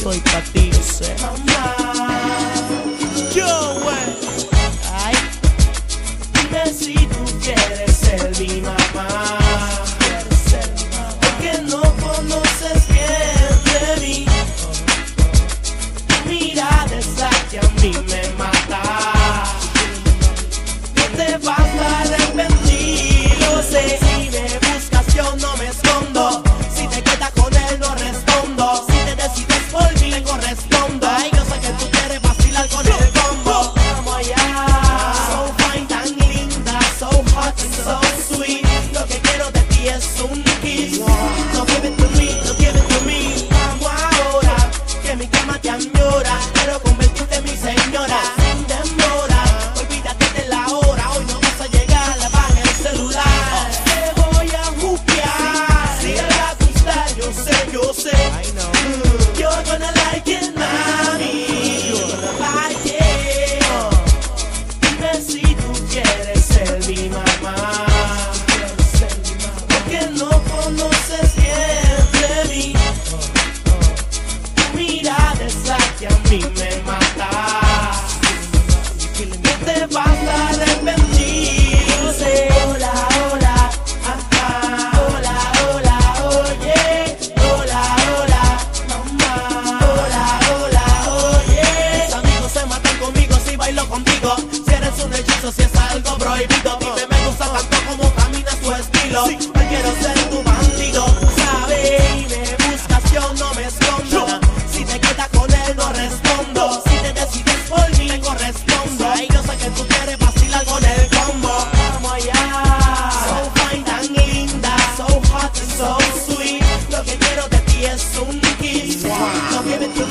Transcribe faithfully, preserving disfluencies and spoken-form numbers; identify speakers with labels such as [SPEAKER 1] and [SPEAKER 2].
[SPEAKER 1] estoy pa' ti, yo sé. Yo, güey. Ay.
[SPEAKER 2] Dime si tú quieres ser mi mamá. Porque no conoces bien de mí. Tu mirada es la que a mí me mata. No te vas a arrepentir, lo sé. Si me buscas yo no me escondo. Si te quedas con él no respondo. Si te decides por mí le correspondo. Ay, yo sé que tú quieres vacilar con el combo. Vamos allá. So fine, tan linda, so hot and so sweet. Lo que quiero de ti es un kiss. No give it to me, no give it to me. Vamos ahora, que mi cama te añora. Quiero convertirte en mi señora. Sin demora, olvídate de la hora. Hoy no vas a llegar, apaga el celular. Te voy a juquear. Si te va a gustar, yo sé, yo sé. You're gonna like it, mami. You're gonna like it. Dime si tú quieres ser mi mamá. Porque no conoces bien de mí. Tu mirada es la que a mí me mata. No te vas a arrepentir. Yo sé. Hola, hola, ajá. Hola, hola, oye. Hola, hola, mamá. Hola, hola, oye. Mis amigos se matan conmigo si bailo contigo. Si eres un hechizo, si es algo prohibido. Dime, me gusta tanto como caminas tu estilo. Hoy quiero ser tu bandido, ¿sabes? Y me buscas, yo no me escondo. Si te quedas con él no respondo. Si te decides por mí le correspondo. Ay, yo sé que tú quieres vacilar con el combo. Vamos allá. So fine, tan linda, so hot and so sweet. Lo que quiero de ti es un kiss. No give it to